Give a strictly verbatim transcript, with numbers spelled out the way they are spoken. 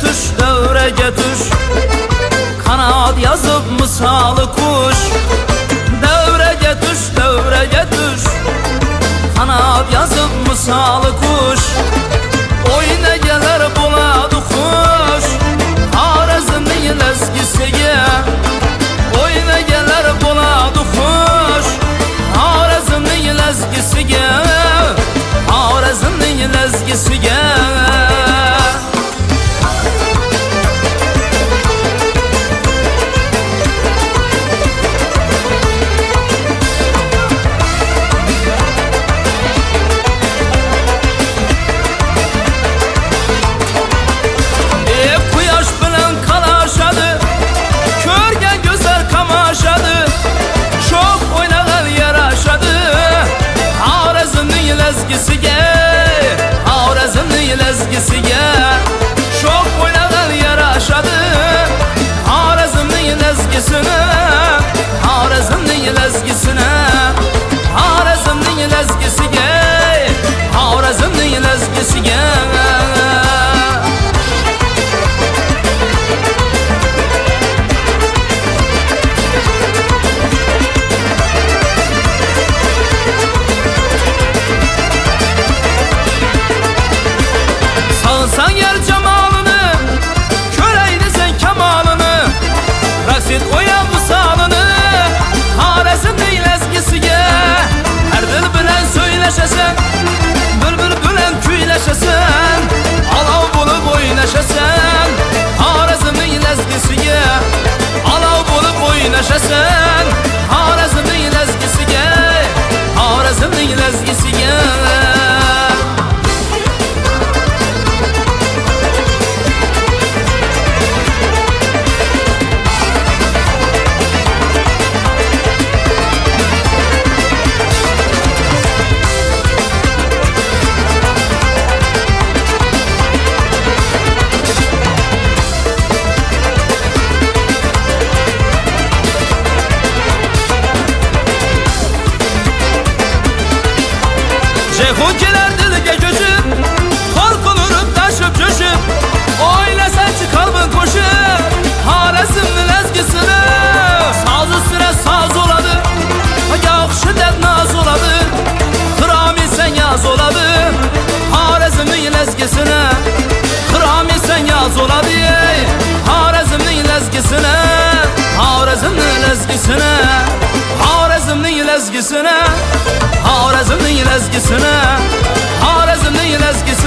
tuş, devrege tuş. Kanat yazıp misalı kuş. Devrege tuş, devrege tuş. Kanat yazıp misalı kuş. Oyuna gelir buladı kuş. Xorazmning lezgisiga. Oyuna gelir buladı kuş. Xorazmning lezgisiga. Xorazmning lezgisiga. Xorazmning lezgisiga sho'x o'ynagan yarashadi. Xorazmning lezgisini, Xorazmning lezgisini, Xorazmning lezgisiga, Xorazmning lezgisiga. Salsan yer cemalını, köreydi sen kemalını. Raksit oyan bu salını, Xorazmning lezgisiga. Her dil bilen söyleşesen, bülbül bilen kuyleşesen, alav bulup oynaşasan. Xorazmning lezgisiga, alav bulup oynaşasan. Xorazmning lezgisiga, Xorazmning lezgisiga. Ceyhun gelir dilge göçüp, korkulurup taşıp coşup, oynasa kalbin koşup, Xorazmning lezgisini. Saz üstüne saz oladı, yaxşı deb naz oladı, Xirami sen yaz oladı. Xorazmning lezgisini, Xirami sen yaz oladı. Xorazmning lezgisini, Xorazmning lezgisini, Xorazmning lezgisini, Xorazmning lezgisini, Xorazmning lezgisini.